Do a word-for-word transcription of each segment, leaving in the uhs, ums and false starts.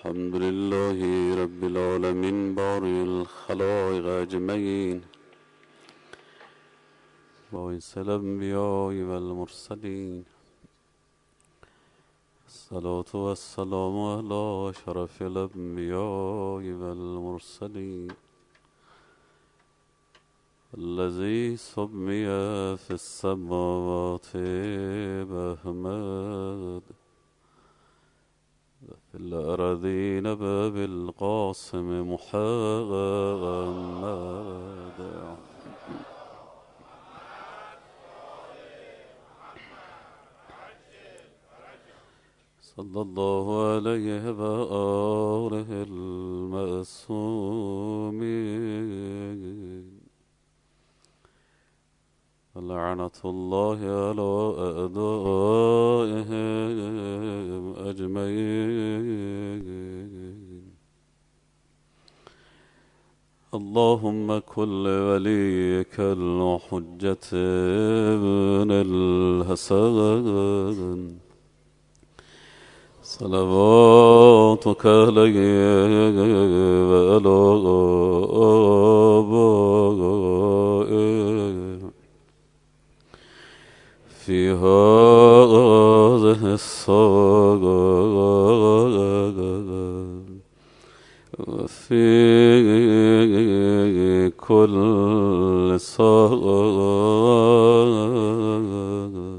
الحمد لله رب العالمين بارئ الخلائق أجمعين باعث الأنبياء والمرسلين الصلاة والسلام على أشرف الأنبياء والمرسلين الذي سمي في السماوات بأحمد في الأراضين بالقاسم محمد صلى الله عليه وآله المعصومين لعنة الله على أعدائهم أجمعين. اللهم كن لوليك الحجة ابن الحسن صلواتك عليه وعلى آبائه في هذه الساعة وفي كل ساعة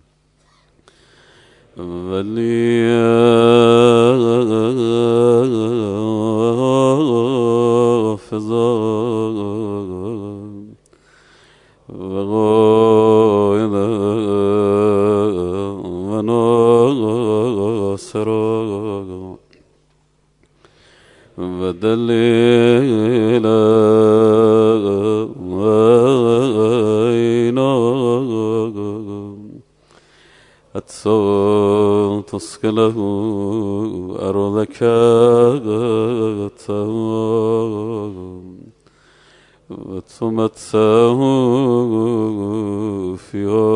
وليا حافظا وغائدا وناصرا ودليلا وعينا حتى تسكنه أرضك وتمتعه فيها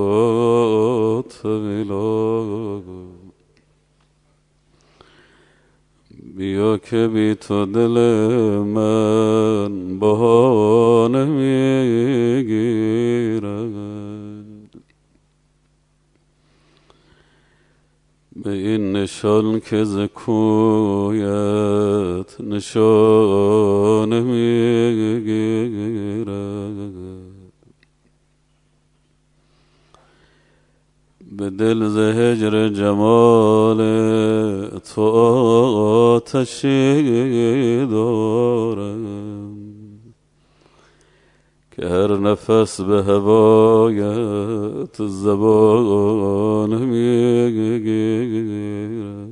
طويلا بیا که بی تو دل من بهانه میگیرد به این نشان که ز کویت نشانه میگیرد به دل ز هجر جمال تو آتشی دارم که هر نفس به هوایت زبان میگیرد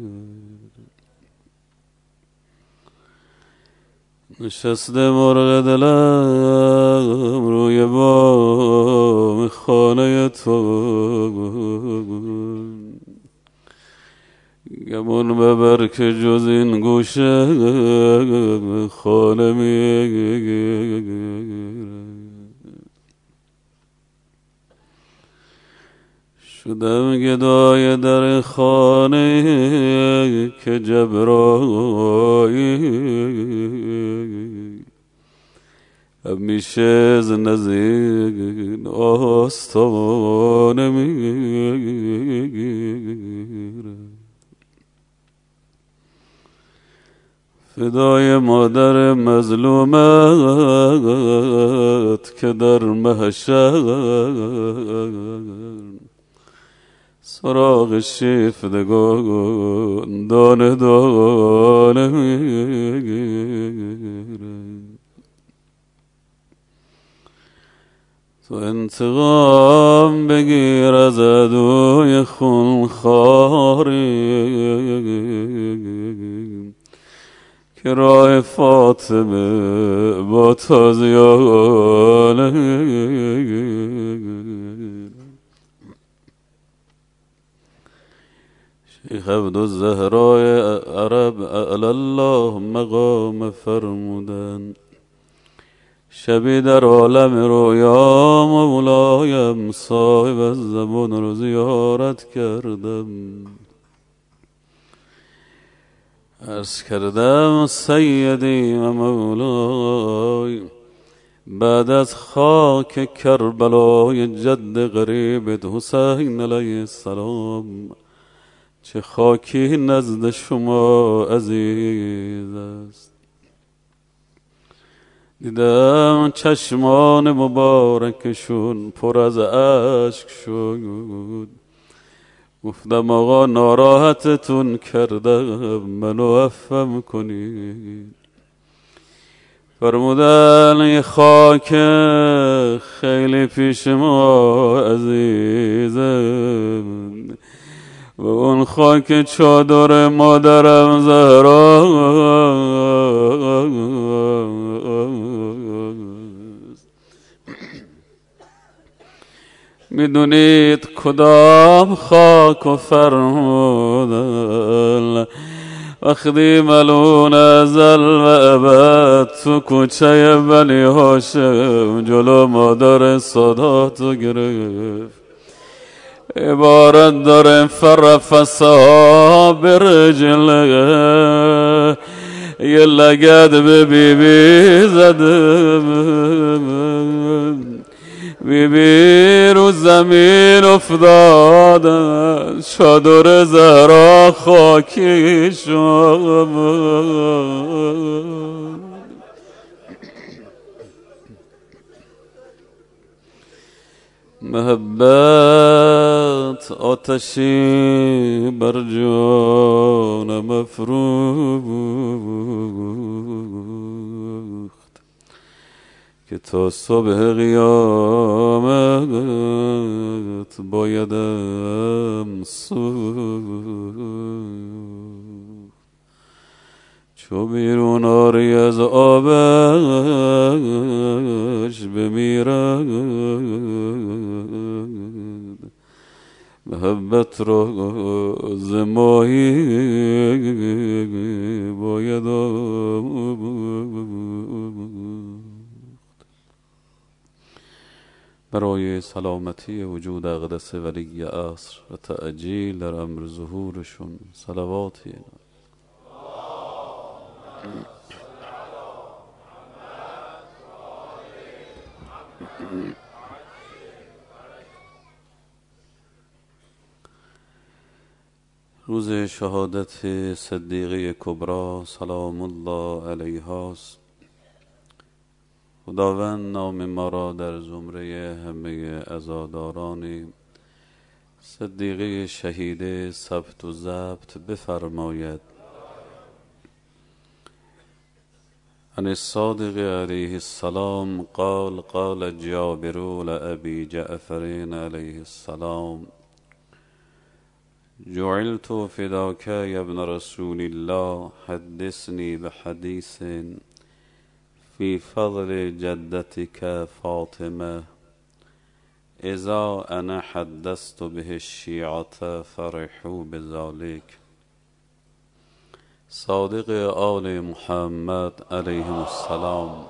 نشسته مرغ دلم روی بام خانه تو گمون ببر که جز این گوشه خانه میگیرد شدم گدای در خانه که جبرائیل همیشه از نزدیک آستانه میگیرد فدای مادر مظلومت که در محشر سراغ شیفتگان دانه دانه میگیرد تو انتقام بگیر از عدوی خونخواری که راه فاطمه با تازیانه شیخ عبدالزهرای عرب اعلی الله مقام فرمودن شبی در عالم رویا مولایم صاحب الزمان رو زیارت کردم عرض کردم سیدی و مولای، بعد از خاک کربلای جد غریبت حسین علیه السلام چه خاکی نزد شما عزیز است. دیدم چشمان مبارکشون پر از اشک شد، گفتم آقا ناراحتتون کردم، منو عفو کنید. فرمودن یه خاک خیلی پیش ما عزیزم و اون خاک چادر مادرم زهرا، میدونید کدام خاک و فرمودن وقتی ملون ازل و ابد تو کوچه بنی هاشم جلو مادر صداتو گرفت، عبارت داره فرفسا برجله یه لگد به بی بی زدم، بی بی رو زمین افتادن چادر زهرا خاکی شد. محبت آتشی بر جانم افروخت که تا صبح قیامت بایدم سوخت. چو بیرون آری از آبش بمیرد، محبت را ز ماهی باید برای سلامتی وجود اقدس ولی عصر و تعجیل در امر ظهورشون صلواتی روز شهادت صدیقه کبری سلام الله علیهاست. خداوند نام ما را در زمره همه عزاداران صدیقه شهیده ثبت و ضبط بفرماید. عن الصادق علیه السلام قال قال جابر لأبي جعفر علیه السلام جعلت فداك يا ابن رسول الله حدثني بحديث في فضل جدتك فاطمة اذا انا حدثت به الشيعة فرحوا بذلك. صادق آل محمد علیهم السلام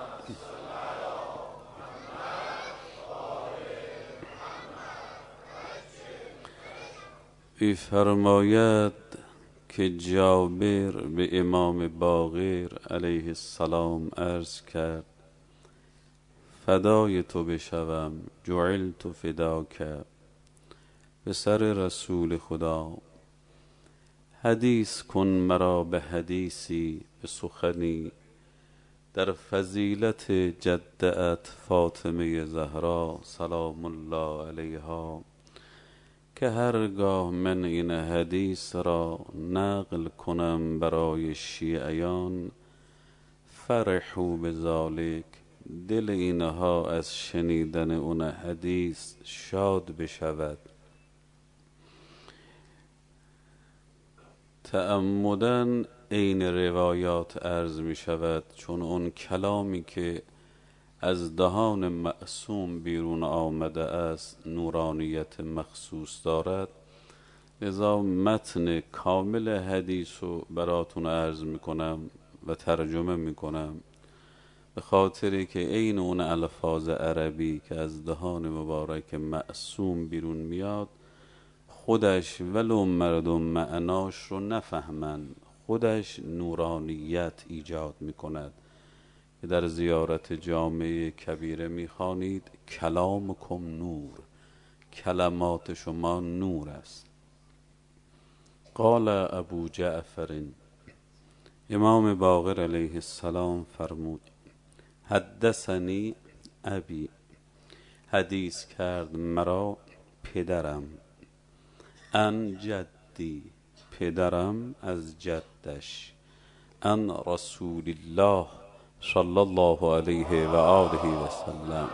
ای فرماید که جابر به امام باقر علیه السلام عرض کرد فدای تو بشوم، جعلت فداک، به سر رسول خدا حدیث کن مرا به حدیثی، به سخنی در فضیلت جدت فاطمه زهرا سلام الله علیها که هرگاه من این حدیث را نقل کنم برای شیعیان فرحوا بذالک، دل اینها از شنیدن اون حدیث شاد بشود. تعمدن این روایات عرض می شود چون اون کلامی که از دهان معصوم بیرون آمده است نورانیت مخصوص دارد، لذا متن کامل حدیث رو براتون عرض می کنم و ترجمه می کنم به خاطری که عین اون الفاظ عربی که از دهان مبارک معصوم بیرون میاد خودش ولو مردم معناش رو نفهمن، خودش نورانیت ایجاد می کند که در زیارت جامع کبیره می خوانید کلامکم نور، کلمات شما نور است. قال ابو جعفر، امام باقر علیه السلام فرمود حدثنی ابی، حدیث کرد مرا پدرم، ان جدی، پدرم از جدش، ان رسول الله صلی الله علیه و آله و سلم.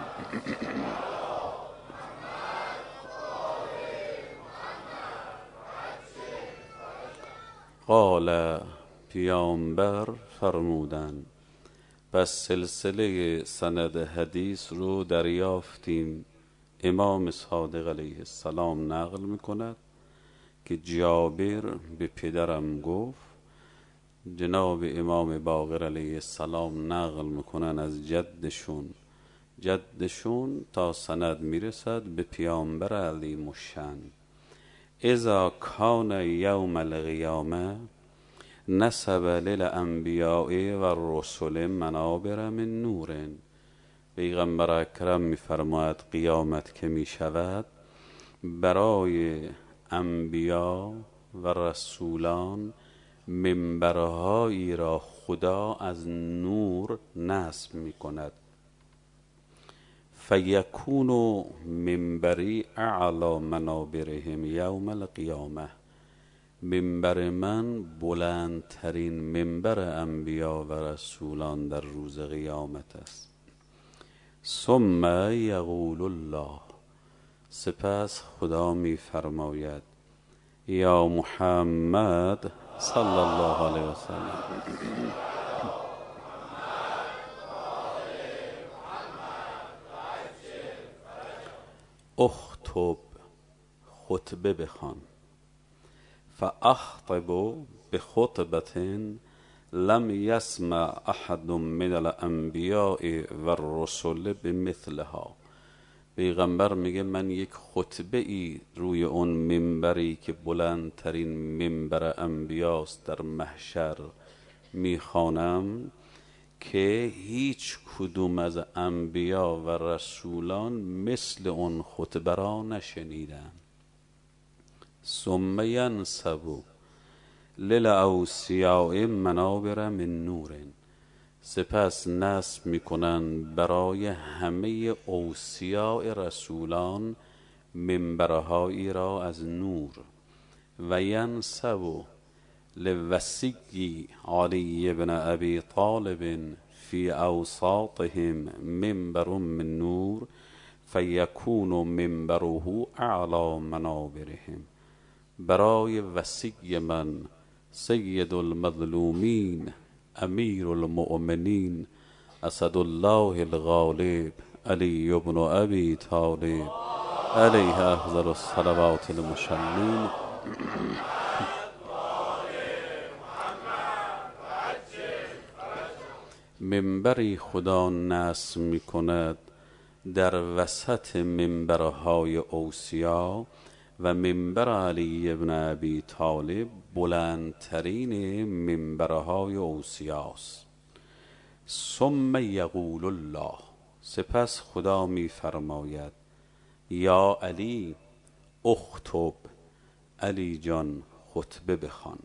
قال، پیامبر فرمودند پس سلسله سند حدیث رو دریافتیم. امام صادق علیه السلام نقل میکند که جابر به پدرم گفت، جناب امام باقر علیه السلام نقل میکنن از جدشون، جدشون تا سند میرسد به پیامبر عظیم الشأن. اذا کان یوم القیامه نسب للانبیاء و الرسل منابر من نور. پیغمبر اکرم میفرماید قیامت که میشود برای انبیا و رسولان منبرهایی را خدا از نور نصب می کند. فیکون منبری اعلی منابرهم یوم القیامه، منبر من بلندترین منبر انبیا و رسولان در روز قیامت است. ثم یقول الله، سپس خدا می فرماید یا محمد صلی الله علیه و سلم، اخطب، خطبه بخوان، فاخطب بخطبة لم یسمع احد من الانبیاء و الرسل بمثلها. پیغمبر میگه من یک خطبه ای روی اون منبری که بلندترین منبر انبیاست در محشر میخوانم که هیچ کدوم از انبیا و رسولان مثل اون خطبه را نشنیدن. ثم ینصب للاوصیاء منابر من نور، سپس نصب میکنن برای همه اوصیاء رسولان منبرهایی را از نور. و ینصب لوصی علی بن ابی طالب فی اوساطهم منبر من نور فیکون منبره اعلی منابرهم. برای وصی من سید المظلومین امیر المؤمنین اسد الله الغالب علی بن ابی طالب علیه افضل الصلوات المشلین، منبری خدا نصب می کند در وسط منبرهای اوصیا و منبر علی بن ابی طالب بلندترین منبرهای اوصیاست. ثم یقول الله، سپس خدا می فرماید یا علی اخطب، علی جان خطبه بخوان.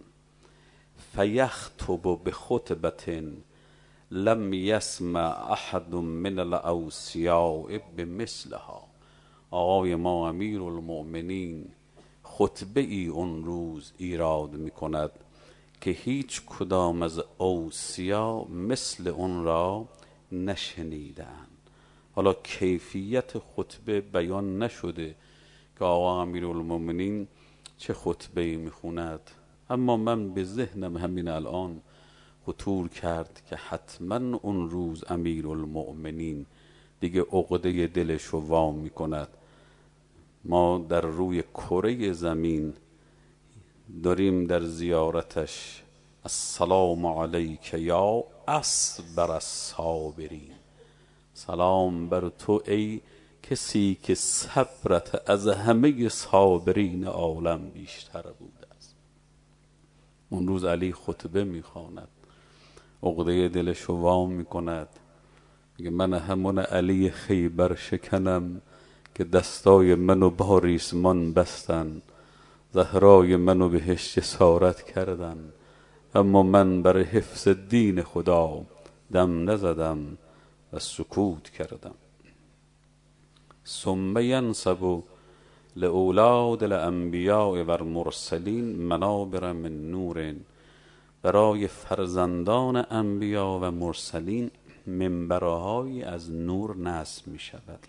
فیخطب بخطبة لم یسمع احد من الاوصیاء بمثلها. آقای ما امیر المؤمنین خطبه ای اون روز ایراد می کند که هیچ کدام از اوصیا مثل اون را نشنیدند. حالا کیفیت خطبه بیان نشده که آقا امیر المؤمنین چه خطبه ای می خوند، اما من به ذهنم همین الان خطور کرد که حتما اون روز امیر المؤمنین دیگه عقده دلش رو وام می کند. ما در روی کره زمین داریم در زیارتش السلام علیک یا اصبر الصابرین، سلام بر تو ای کسی که صبرت از همه صابرین عالم بیشتر بوده است. اون روز علی خطبه میخواند، عقده دلش وام میکند، میگه من همون علی خیبر شکنم که دستای منو با ریسمان بستن، زهرای منو بهش جسارت کردن، اما من برای حفظ دین خدا دم نزدم و سکوت کردم. ثم ینسب لأولاد الانبیاء و المرسلین منابر من نور، برای فرزندان انبیا و مرسلین منبرهایی از نور نصب می شود.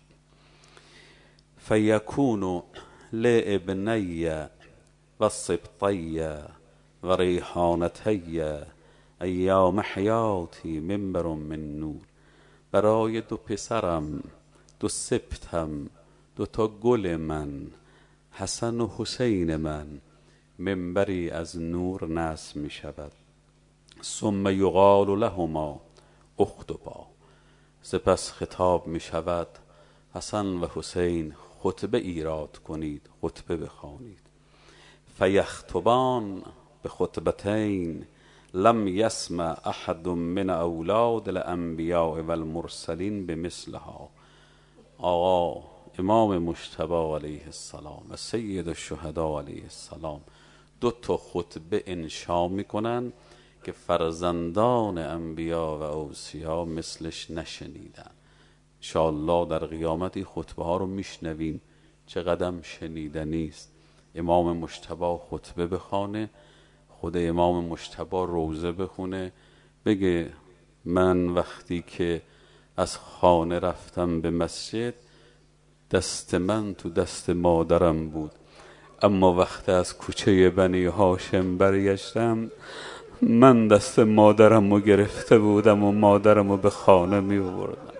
فیکون لابنی و سبطی و ریحانتی ایام حیاتی منبر من نور، برای دو پسرم، دو سبطم، دو تا گل من، حسن و حسین من، منبری از نور نصب می شود. ثم یقال لهما اخطبا، سپس خطاب می شود حسن و حسین خطبه ایراد کنید، خطبه بخوانید. فیخطبان به خطبتین لم یسمع احد من اولاد الانبیاء و المرسلین بمثلها. آقا امام مجتبی علیه السلام و سید الشهدا علیه السلام دو تا خطبه انشا میکنن که فرزندان انبیا و اوصیا مثلش نشنیدن. انشاءالله در قیامت خطبه ها رو میشنویم، چه قدم شنیدنی است. امام مجتبی خطبه بخونه، خود امام مجتبی روزه بخونه، بگه من وقتی که از خانه رفتم به مسجد دست من تو دست مادرم بود، اما وقتی از کوچه بنی هاشم برگشتم من دست مادرم رو گرفته بودم و مادرم رو به خانه می آوردم.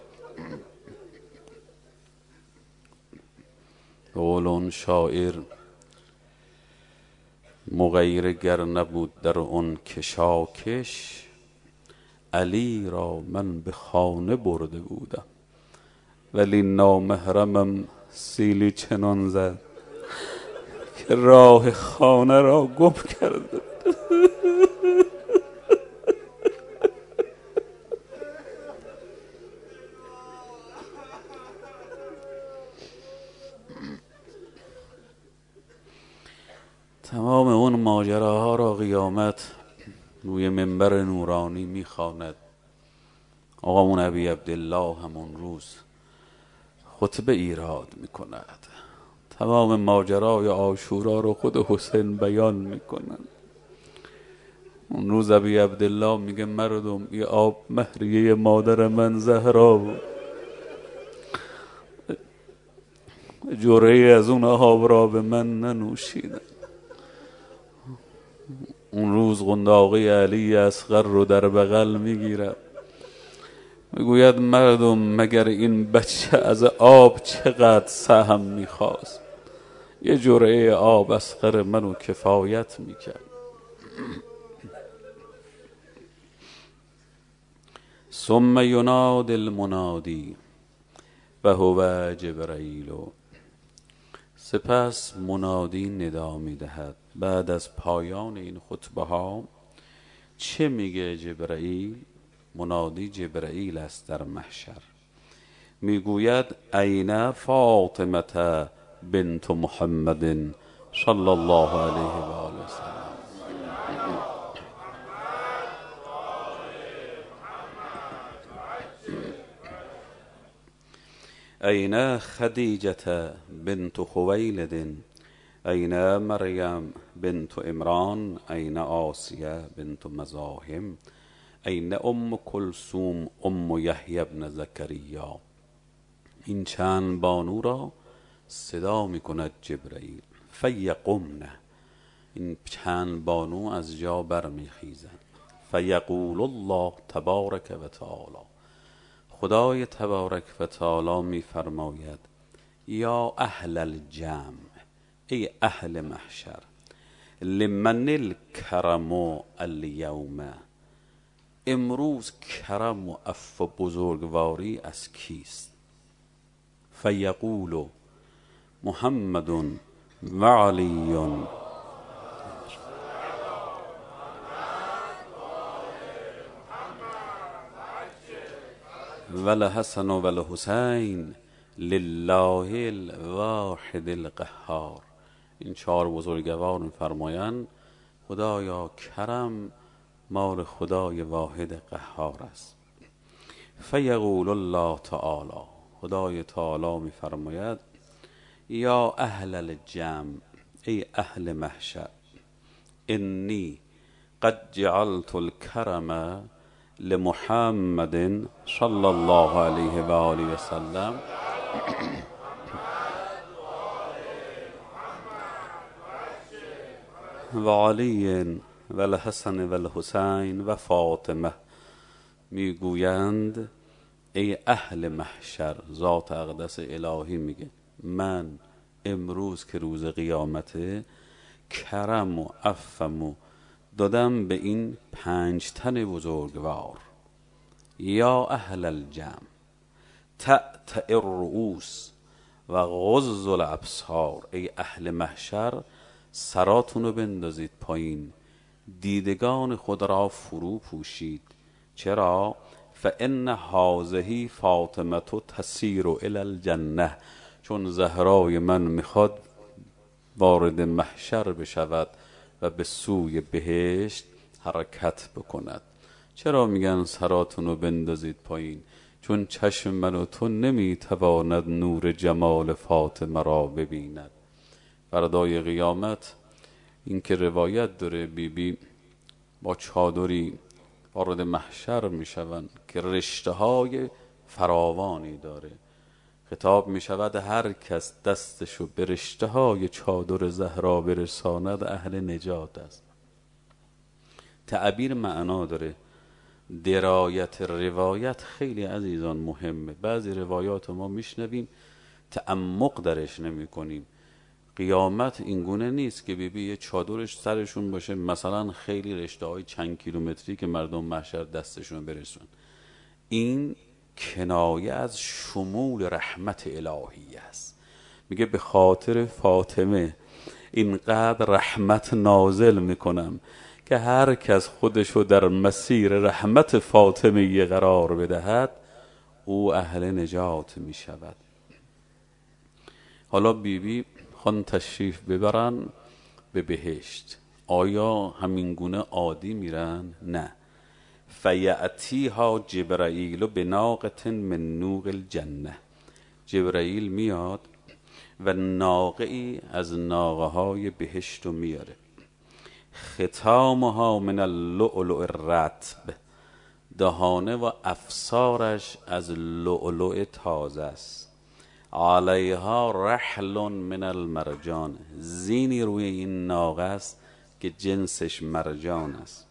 قول اون شاعر مغیر گر نبود در اون کشاکش، علی را من به خانه برده بودم، ولی نامحرمم سیلی چنان زد که راه خانه را گم کرده. تمام اون ماجراها را قیامت روی منبر نورانی میخواند. آقامون ابی عبدالله همون روز خطبه ایراد میکند، تمام ماجرای عاشورا رو خود حسین بیان میکنن. اون روز ابی عبدالله میگه مردم یه آب مهریه مادر من زهرا بود، جرعه از اون آب را به من ننوشیدن. اون روز قنداقی علی اصغر رو در بغل میگیرد، میگوید مردم مگر این بچه از آب چقدر سهم میخواست؟ یه جرعه آب اصغر منو کفایت میکرد. ثم ینادی المنادی و هو جبرائیل، سپس منادی ندا میدهد. بعد از پایان این خطبه ها چه میگه جبرائیل؟ منادی جبرائیل است در محشر، میگوید این فاطمه بنت محمد صلی الله علیه و آله وسلم. این خدیجه بنت خویلد، این مریم بنت عمران، این آسیه بنت مزاحم، این ام کلثوم ام یحیی بن زکریا. این چند بانو را صدا می کند جبرائیل. فیقمن، این چند بانو از جا برمی خیزند. فیقول الله تبارک و تعالی، خدای تبارک و تعالی می فرماید یا اهل الجمع، ای اهل محشر، لمن الکرم الیوم، امروز کرم و عفو و بزرگواری از کیست؟ فیقول محمد و علی ولحسن و ولحسین لله الواحد القهار. این چهار بزرگوار می‌فرمایند خدایا کرم مال خدای واحد قهار است. فیقول الله تعالی، خدای تعالی می‌فرماید یا اهل الجمع، ای اهل محشر، انی قد جعلت الکرم لمحمد صلی الله علیه و آله و سلم و علی و الحسن و الحسین و فاطمه. میگویند ای اهل محشر، ذات اقدس الهی میگه من امروز که روز قیامته کرم و عفم و دادم به این پنج تن بزرگوار. یا اهل الجمع تأتأ الرؤوس و غض الابصار، ای اهل محشر سراتون رو بندازید پایین، دیدگان خود را فرو پوشید. چرا؟ فان هذه فاطمه تسیر الی الجنه، چون زهرای من میخواد وارد محشر بشود و به سوی بهشت حرکت بکند. چرا میگن سراتون رو بندازید پایین؟ چون چشم من و تو نمیتواند نور جمال فاطمه را ببیند. فردای قیامت این که روایت داره بی بی با چادری وارد محشر میشوند که رشته های فراوانی داره. خطاب میشود هر کس دستشو به رشته های چادر زهرا برساند اهل نجات است. تعبیر معنا داره. درایت روایت خیلی عزیزان مهمه. بعضی روایات ما میشنویم تعمق درش نمی کنیم. قیامت اینگونه نیست که بیبی یه چادرش سرشون باشه مثلا خیلی رشته های چند کیلومتری که مردم محشر دستشون برسون. این کنایه از شمول رحمت الهی است. میگه به خاطر فاطمه اینقدر رحمت نازل میکنم که هر کس خودشو در مسیر رحمت فاطمه قرار بدهد او اهل نجات میشود. حالا بیبی خان تشریف ببرن به بهشت. آیا همینگونه عادی میرن؟ نه. فیأتیها جبرائیل بناقة من نوق الجنه، جبرائیل میاد و ناقه‌ای از ناقه های بهشت رو میاره. ختامها من اللؤلؤ الرطب، دهانه و افسارش از لؤلؤ تازه است. علیها رحل من المرجان، زینی روی این ناقه است که جنسش مرجان است.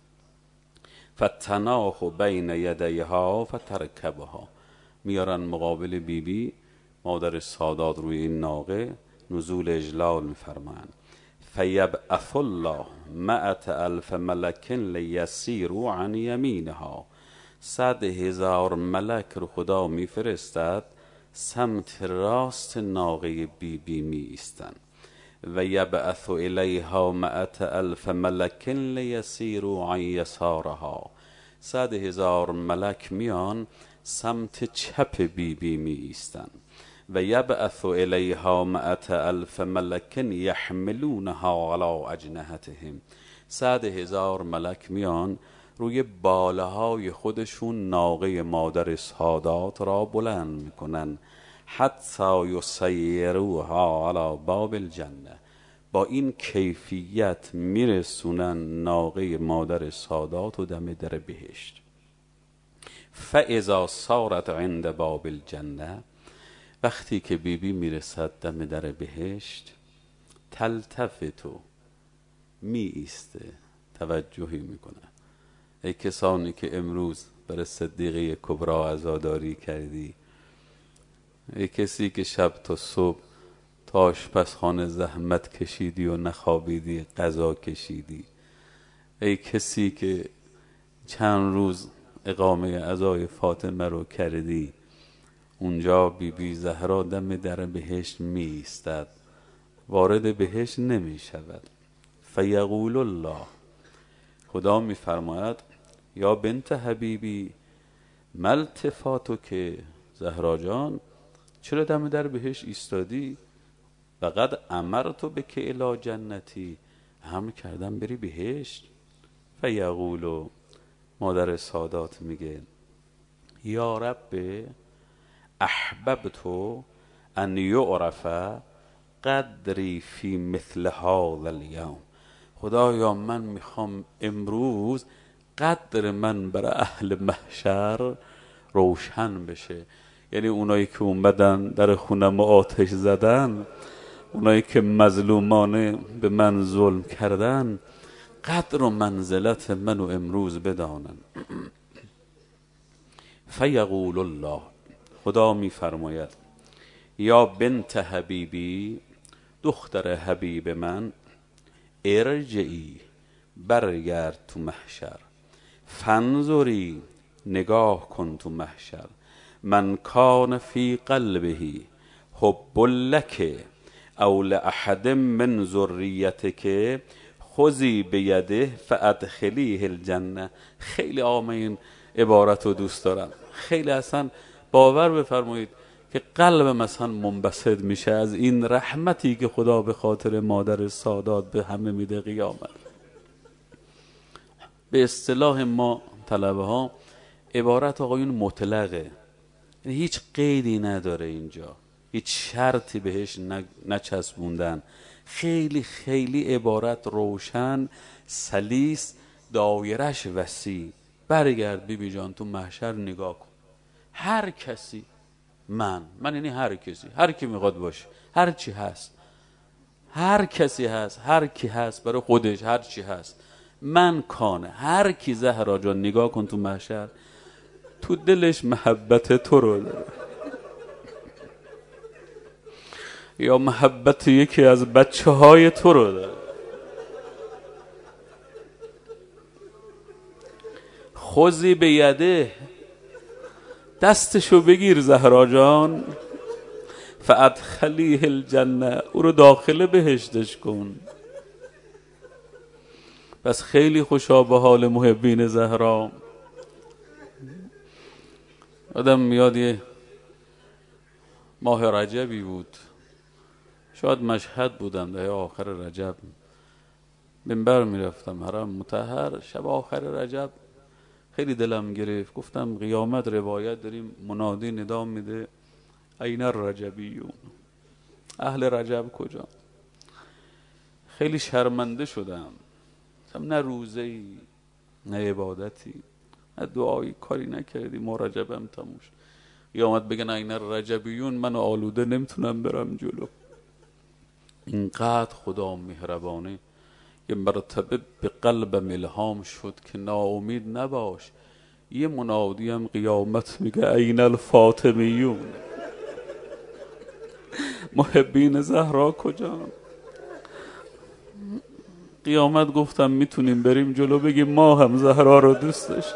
فتناه بین یدیها فترکبها، میارن مقابل بیبی بی مادر سادات روی این ناقه نزول اجلال میفرمایند. فیبعث الله مئة الف ملک لیسیروا عن یمینها، صد هزار ملک رو خدا میفرستد سمت راست ناقه بی بی می ایستن. و یبعث الیها مئة الف ملک لیسیروا عن یسارها، صد هزار ملک میان سمت چپ بی بی می ایستن. و یبعث الیها مئة الف ملک یحملونها علی اجنحتهم، صد هزار ملک میان روی بالهای خودشون ناقه مادر سادات را بلند میکنن. حتی یسیروها علی باب الجنه، با این کیفیت میرسونن ناقه مادر سادات و دم در بهشت. فاذا صارت عند باب الجنه، وقتی که بیبی بی میرسد دم در بهشت، تلتفتو می ایسته، توجهی میکنه. ای کسانی که امروز برای صدیقه کبرا عزاداری کردی، ای کسی که شب تا صبح تا آشپزخانه زحمت کشیدی و نخوابیدی غذا کشیدی، ای کسی که چند روز اقامه عزای فاطمه رو کردی، اونجا بی بی زهرا دم در بهشت می ایستد، وارد بهشت نمی شود. فیقول الله، خدا می فرماید یا بنت حبیبی ملتفاتو که زهرا جان چرا دم در بهش ایستادی؟ فقد امرتو بک الی جنتی، امر کردم بری بهشت. فیقولو مادر سادات میگه یا رب احببتو ان یعرف قدری فی مثل هذا الیوم، خدایا من میخوام امروز قدر من برای اهل محشر روشن بشه. یعنی اونایی که اومدن در خونم آتش زدن، اونایی که مظلومانه به من ظلم کردن، قدر و منزلت منو امروز بدانن. فیقول الله، خدا میفرماید یا بنت حبیبی، دختر حبیب من، ارجعی، برگرد تو محشر، فانظری، نگاه کن تو محشر، من کان فی قلبه حب لک او لاحد من ذریتک خذی بیده فادخلیه الجنه. خیلی عامه این عبارت رو دوست دارم. خیلی اصلا باور بفرمایید که قلب مثلا منبسط میشه از این رحمتی که خدا به خاطر مادر سادات به همه میده قیامت. به اصطلاح ما طلبه ها عبارت آقایون مطلقه، یعنی هیچ قیدی نداره، اینجا هیچ شرطی بهش نچسبوندن. خیلی خیلی عبارت روشن، سلیس، دایرش وسیع. برگرد بیبی جان تو محشر نگاه کن، هر کسی، من من یعنی هر کسی، هر کی میخواد باشه، هر چی هست، هر کسی هست، هر کی هست برای خودش، هر چی هست، من کانه، هر کی زهرا جان نگاه کن تو محشر، تو دلش محبت تو رو داره یا محبت یکی از بچه های تو رو داره. خوزی به یده، دستشو بگیر زهرا جان، فادخلیه الجنه، او رو داخل بهشتش کن. پس خیلی خوشا به حال محبین زهرا. آدم میاد یه ماه رجبی بود، شاید مشهد بودم در آخر رجب، منبر میرفتم حرم مطهر، شب آخر رجب خیلی دلم گرفت، گفتم قیامت روایت داریم، منادی ندا میده این الرجبیون، اهل رجب کجا؟ خیلی شرمنده شدم، نه روزه‌ای، نه عبادتی، نه دعایی، کاری نکردی، ما رجبم تموش. قیامت بگن این الرجبیون، من آلوده نمیتونم برم جلو. اینقدر خدا مهربانه یه مرتبه به قلبم الهام شد که ناامید نباش. یه منادی هم قیامت میگه این الفاطمیون، محبین زهرا کجا؟ قیامت گفتم میتونیم بریم جلو بگیم ما هم زهرا رو دوست داشت.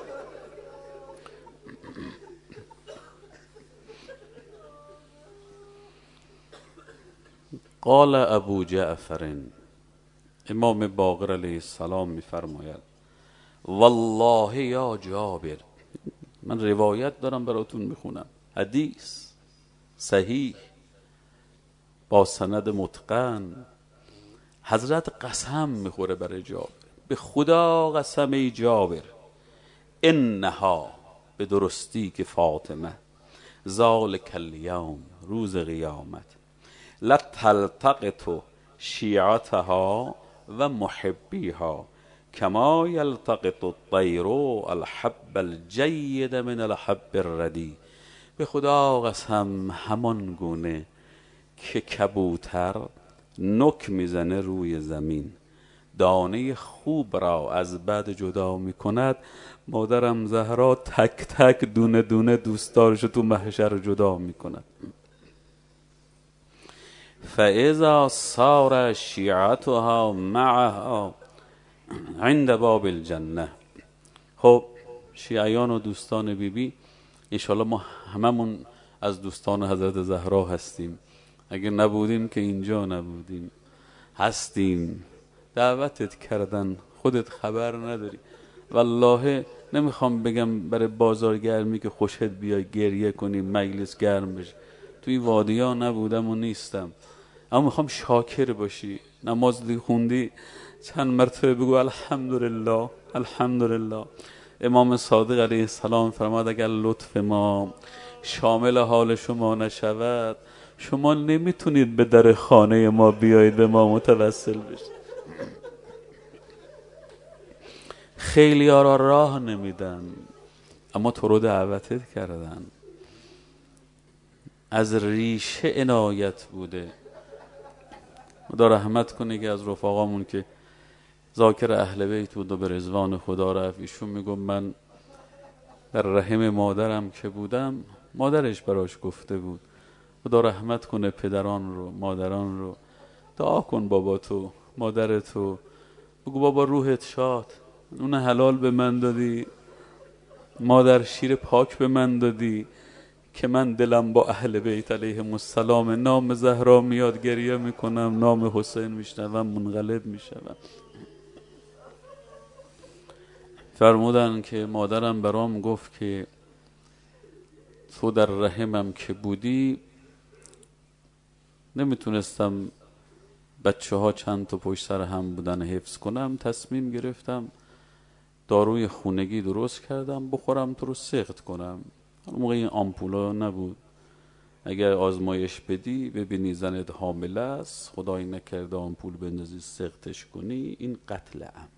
قال ابو جعفر، امام باقر علیه السلام میفرماید والله یا جابر، من روایت دارم براتون میخونم، حدیث صحیح با سند متقن. حضرت قسم میخوره برای جابر، به خدا قسم ای جابر، انها، به درستی که فاطمه، ذالک الیوم، روز قیامت، لتلتقط شیعتها و محبیها کما یلتقط الطیر الحب الجید من الحب الردی. به خدا قسم همان گونه که کبوتر نک میزنه روی زمین، دانه خوب را از بد جدا میکند، مادرم زهرا تک تک دونه دونه دوستارش تو محشر جدا میکند. فاذا صار شیعتها معها عند باب الجنه. خب شیعیان و دوستان بیبی، انشالله ما هممون از دوستان حضرت زهرا هستیم، اگه نبودیم که اینجا نبودیم، هستیم. دعوتت کردن خودت خبر نداری، والله نمیخوام بگم برای بازارگرمی که خوشت بیای گریه کنی مجلس گرم بشه، توی وادی ها نبودم و نیستم، اما میخوام شاکر باشی. نماز دی خوندی چند مرتبه بگو الحمدلله الحمدلله. امام صادق علیه السلام فرماد اگر لطف ما شامل حال شما نشود، شما نمیتونید به در خانه ما بیایید به ما متوسل بشید. خیلی ها را راه نمیدن، اما تو رو دعوتت کردن. از ریشه عنایت بوده. خدا رحمت کنه که از رفقامون که ذاکر اهل بیت بود و به رضوان خدا رفت، ایشون میگم من در رحم مادرم که بودم، مادرش براش گفته بود خدا رحمت کنه پدران رو مادران رو، دعا کن بابا تو مادر تو، بگو بابا روحت شاد، اون حلال به من دادی، مادر شیر پاک به من دادی که من دلم با اهل بیت علیهم السلام، نام زهرا میاد گریه میکنم، نام حسین میشنوم منقلب میشوم. فرمودن که مادرم برام گفت که تو در رحمم که بودی نمیتونستم بچه ها چند تا پشت سر هم بودن حفظ کنم، تصمیم گرفتم داروی خونگی درست کردم بخورم تو رو سقط کنم. اون موقع این آمپولا نبود، اگر آزمایش بدی ببینی زنت حامله است، خدای نکرده آمپول بندازی سقطش کنی، این قتل عمد،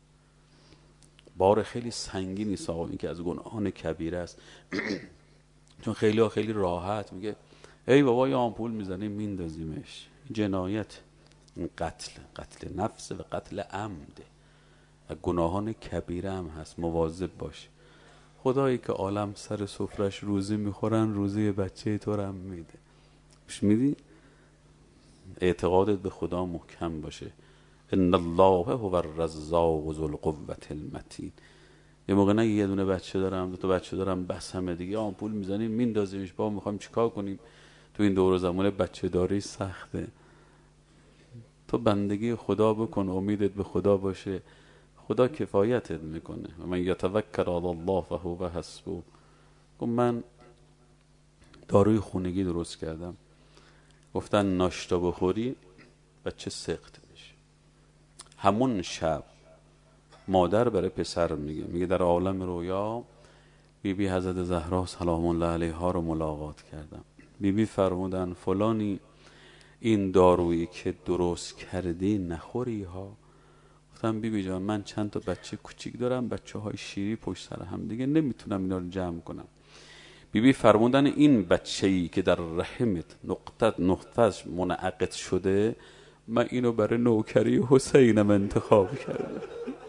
بار خیلی سنگینی آقا، این که از گناهان کبیره است. چون خیلی ها خیلی راحت میگه ای بابا یه آمپول میزنیم میندازیمش، جنایت، این قتل، قتل نفس و قتل عمد و گناهان کبیره هم هست، مواظب باش. خدایی که عالم سر سفرش روزی میخورن، روزی بچه تو رو هم میده. خوش میدی؟ اعتقادت به خدا محکم باشه. ان الله هو الرزاق ذو القوة المتین. یه موقع نگی یه دونه بچه دارم دو تا بچه دارم بس همه دیگه آمپول میزنیم میندازیمش، با میخوایم چیکار کنیم؟ تو این دور زمان بچه داری سخته. تو بندگی خدا بکن، امیدت به خدا باشه، خدا کفایتت میکنه. و من یتوکل علی الله فهو حسبه. گفت من داروی خونگی درست کردم، گفتن ناشتا بخوری بچه سقط بشه. همون شب مادر برای پسر میگه میگه در عالم رویا بی بی حضرت زهرا سلام الله علیها رو ملاقات کردم. بی بی فرمودن فلانی این دارویی که درست کردی نخوری ها. گفتم بی بی جان من چند تا بچه کوچیک دارم، بچه های شیری پشت سر هم دیگه نمیتونم اینا رو جمع کنم. بی بی فرمودن این بچه‌ای که در رحمت نقطه نقطهش منعقد شده، من اینو برای نوکری حسینم انتخاب کردم.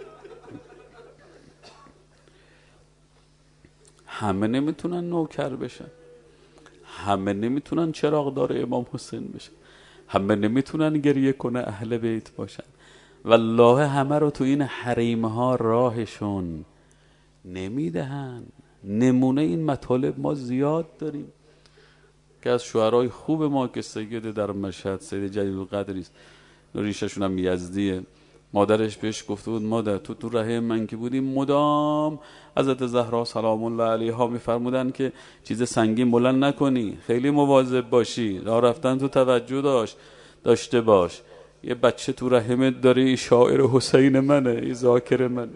همه نمیتونن نوکر بشن، همه نمیتونن چراغدار امام حسین بشن، همه نمیتونن گریه کنه اهل بیت باشن. والله همه رو تو این حریم ها راهشون نمیدهن. نمونه این مطالب ما زیاد داریم که از شعرهای خوب ما که سید در مشهد سید جلیل القدری است، ریششون هم یزدیه، مادرش بهش گفته بود مادر تو تو رحم من که بودی مدام حضرت زهرا سلام الله علیها میفرمودن که چیز سنگین بلند نکنی، خیلی مواظب باشی، راه رفتن تو توجه داشت داشته باش، یه بچه تو رحمت داری، شاعر حسین منه، ای ذاکر منه.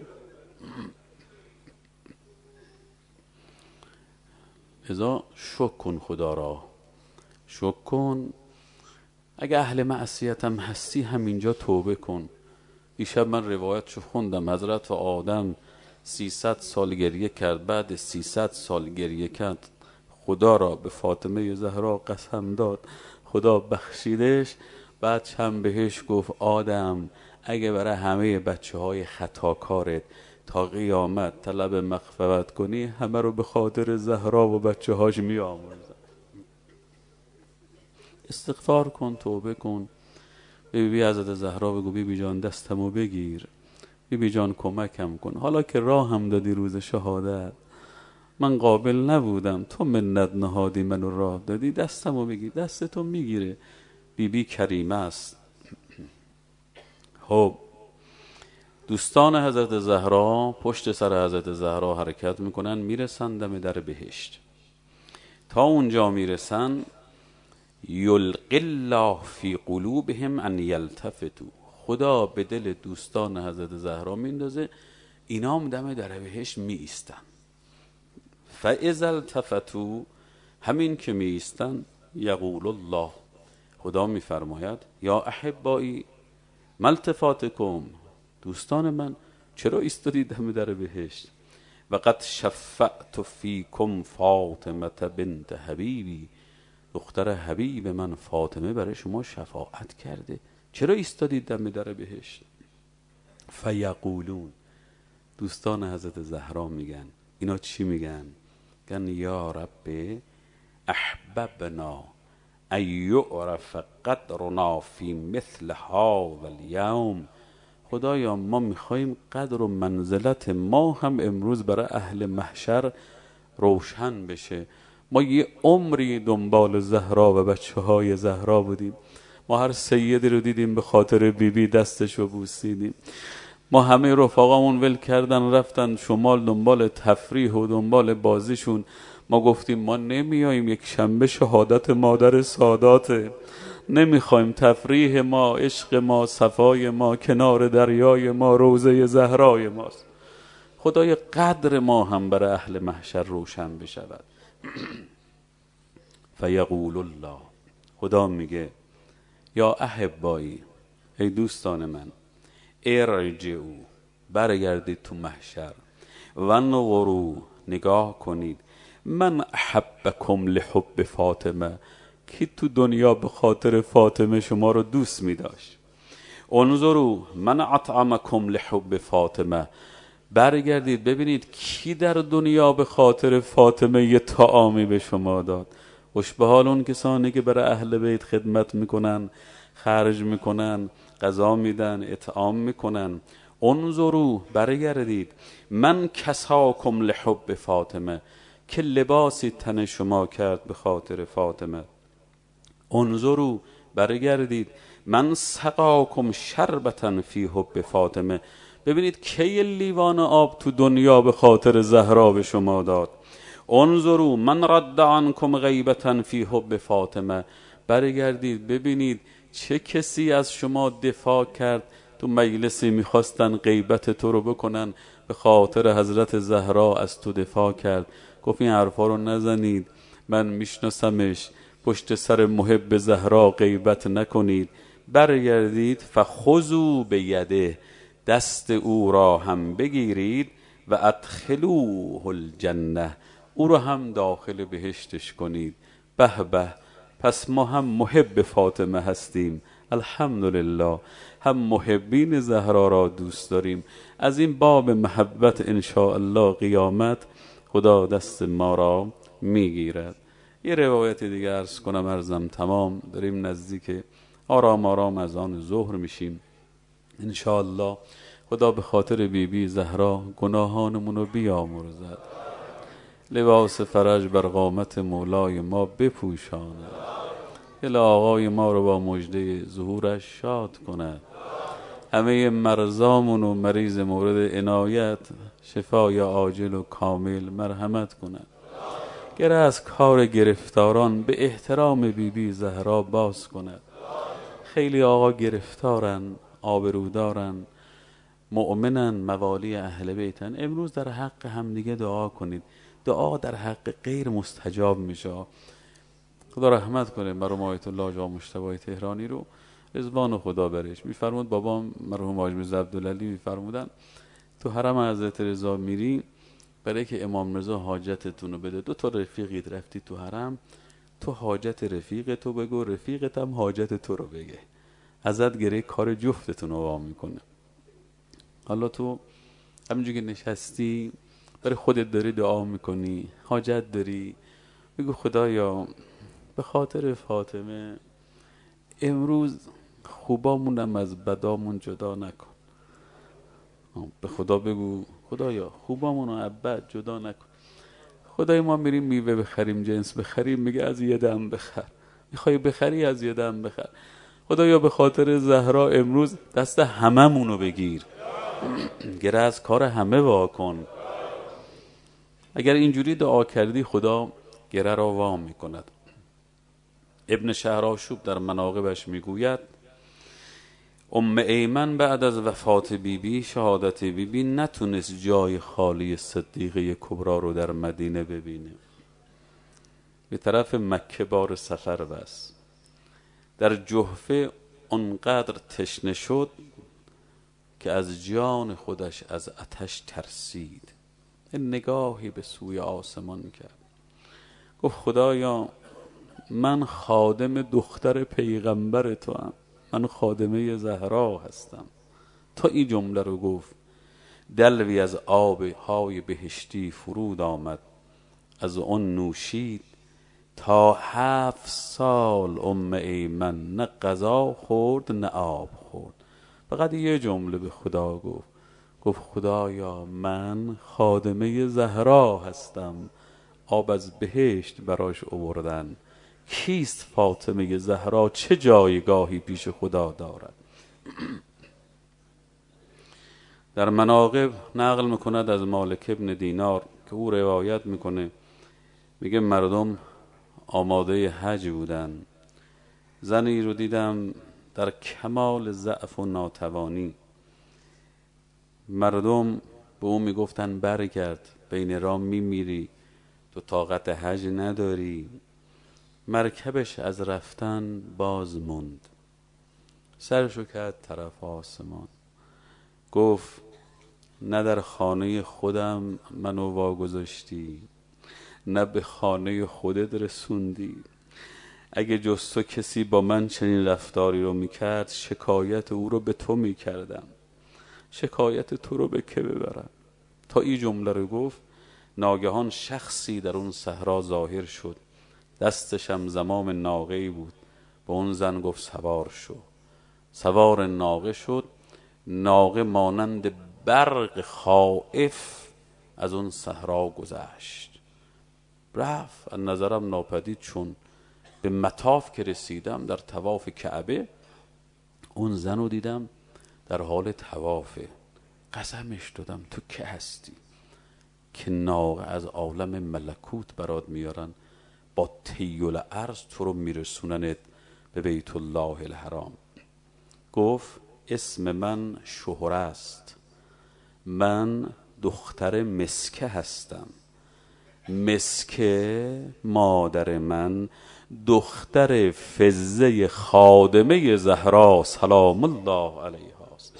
ازا شک کن خدا را، شک کن. اگه اهل معصیتم هستی همینجا توبه کن. دیشب من روایتشو خوندم، حضرت آدم سیصد سال گریه کرد، بعد سیصد سال گریه کرد خدا را به فاطمه زهرا قسم داد خدا بخشیدش، بعد هم بهش گفت آدم اگه برای همه بچه های خطاکارت تا قیامت طلب مغفرت کنی، همه رو به خاطر زهرا و بچه هاش می آموزن. استغفار کن، توبه کن. بی بی حضرت زهرا بگو بی بی جان دستمو بگیر، بی بی جان کمکم کن، حالا که راه هم دادی روز شهادت، من قابل نبودم، تو منت نهادی منو راه دادی، دستمو بگیر. دستتو میگیره. بی بی کریمه است. خب دوستان حضرت زهرا پشت سر حضرت زهرا حرکت میکنن، میرسن دم در بهشت. تا اونجا میرسن یلقی الله فی قلوبهم ان یلتفتوا، خدا به دل دوستان حضرت زهرا میندازه اینا هم دم در بهشت می ایستن. فاذا التفتوا، همین که می ایستن، یقول الله، خدا میفرماید یا احبایی ملتفاتکم، دوستان من چرا ایستادید دم در بهشت؟ و قد شفعت فیکم فاطمه بنت حبیبی، دختر حبیب من فاطمه برای شما شفاعت کرده، چرا ایستادید دم در بهشت؟ فیقولون، دوستان حضرت زهرا میگن، اینا چی میگن؟ میگن یا رب احببنا ان یعرف قدرنا فی مثل هذا الیوم، خدایا ما میخوایم قدر و منزلت ما هم امروز برای اهل محشر روشن بشه. ما یه عمری دنبال زهرا و بچه های زهرا بودیم، ما هر سیدی رو دیدیم به خاطر بیبی بی دستش رو بوسیدیم، ما همه رفاقامون ول کردن رفتن شمال دنبال تفریح و دنبال بازیشون، ما گفتیم ما نمیاییم، یک شنبه شهادت مادر ساداته، نمیخوایم، تفریح ما، عشق ما، صفای ما، کنار دریای ما، روضه زهرای ماست. خدای قدر ما هم برای اهل محشر روشن بشود. فیقول الله، خدا میگه یا احبایی، ای دوستان من، ارجعوا، برگردید تو محشر، و نظروا، نگاه کنید، من احبکم لحب فاطمه، کی تو دنیا به خاطر فاطمه شما رو دوست می داشت؟ انظروا من اطعمکم لحب فاطمه، برگردید ببینید کی در دنیا به خاطر فاطمه یه طعامی به شما داد. خوش به حال اون کسانی که برای اهل بیت خدمت میکنن، خرج میکنن، غذا میدن، اطعام میکنن. انظروا، برگردید، من کساکم لحب فاطمه، که لباسی تن شما کرد به خاطر فاطمه. انظروا، برگردید، من سقاکم شربتا فی حب فاطمه، ببینید کی لیوان آب تو دنیا به خاطر زهرا به شما داد. انظروا من رد عنکم غیبتا فی حب فاطمه، برگردید ببینید چه کسی از شما دفاع کرد، تو مجلسی میخواستن غیبت تو رو بکنن، به خاطر حضرت زهرا از تو دفاع کرد، گفت این حرفا رو نزنید، من میشناسمش، پشت سر محب زهرا غیبت نکنید. برگردید فخذوا بیده، دست او را هم بگیرید، و ادخلوه الجنه، او را هم داخل بهشتش کنید. به به، پس ما هم محب فاطمه هستیم، الحمدلله، هم محبین زهرا را دوست داریم. از این باب محبت انشاءالله قیامت خدا دست ما را میگیرد. یه روایت دیگه عرض کنم، عرضم تمام، داریم نزدیک آرام آرام از آن ظهر میشیم انشاءالله. خدا به خاطر بیبی بی زهرا گناهانمون رو بیامرزد، لباس فرج بر قامت مولای ما بپوشاند، دل آقای ما رو با مژده ظهورش شاد کند، همه مرضامون و مریض مورد عنایت شفای عاجل و کامل مرحمت کند، گره از کار گرفتاران به احترام بیبی بی زهرا باز کند. خیلی آقا گرفتارن، آبرودارن، مؤمنن، موالی اهل بیتن. امروز در حق همدیگه دعا کنید، دعا در حق غیر مستجاب میشه. خدا رحمت کنه مرحوم آیت الله جا مجتبی تهرانی رو، رضوان خدا برش. میفرمود بابام مرحوم حاج میرزا عبدالعلی میفرمودن تو حرم حضرت رضا میری، برای که امام رضا حاجتتون رو بده، دو تا رفیقیت رفتی تو حرم، تو حاجت رفیق تو بگو، رفیقت هم حاجت تو رو بگه، ازت گره کار جفتتون رو وام میکنه. حالا تو همینجوری که نشستی برای خودت داری دعا میکنی، حاجت داری، بگو خدایا به خاطر فاطمه امروز خوبامونم از بدامون جدا نکن. به خدا بگو خدایا خوبامون رو بد جدا نکن. خدای ما میریم میوه بخریم، جنس بخریم، میگه از یه دم بخر، میخوای بخری از یه دم بخر. خدایا به خاطر زهرا امروز دست هممونو بگیر، گره از کار همه وا کن. اگر اینجوری دعا کردی خدا گره را وا میکند. ابن شهرآشوب در مناقبش میگوید ام ایمن بعد از وفات بیبی شهادت بیبی نتونست جای خالی صدیقه کبرا رو در مدینه ببینه، به طرف مکه بار سفر بس. در جحفه اونقدر تشنه شد که از جان خودش از آتش ترسید، نگاهی به سوی آسمان کرد، گفت خدایا من خادم دختر پیغمبر تو ام، من خادمه زهرا هستم. تا این جمله رو گفت دلوی از آب های بهشتی فرود آمد، از اون نوشید تا هفت سال ام ایمن نه غذا خورد نه آب خورد. فقط یه جمله به خدا گفت، گفت خدایا من خادمه زهرا هستم، آب از بهشت براش آوردن. کیست فاطمه زهرا؟ چه جایگاهی پیش خدا دارد؟ در مناقب نقل میکند از مالک ابن دینار که او روایت میکنه، میگه مردم آماده حج بودن، زنی رو دیدم در کمال ضعف و ناتوانی، مردم به او میگفتن برگرد، بین راه میمیری، تو طاقت حج نداری. مرکبش از رفتن باز موند، سرشو کرد طرف آسمان، گفت نه در خانه خودم منو واگذاشتی، نه به خانه خودت رسوندی. اگه جز تو کسی با من چنین رفتاری رو میکرد شکایت او رو به تو میکردم، شکایت تو رو به که ببرم؟ تا این جمله رو گفت ناگهان شخصی در اون صحرا ظاهر شد، دستش هم زمام ناقه‌ای بود، به اون زن گفت سوار شو. سوار ناقه شد، ناقه مانند برق خائف از اون صحرا گذشت، رفت. از نظرم ناپدید، چون به مطاف که رسیدم در طواف کعبه اون زن رو دیدم در حال طوافه. قسمش دادم تو که هستی که ناقه از عالم ملکوت برات میارن، با طیل ارض تو رو میرسوننت به بیت الله الحرام. گفت اسم من شهره است، من دختر مسکه هستم. مسکه مادر من دختر فزه خادمه زهرا سلام الله علیها است.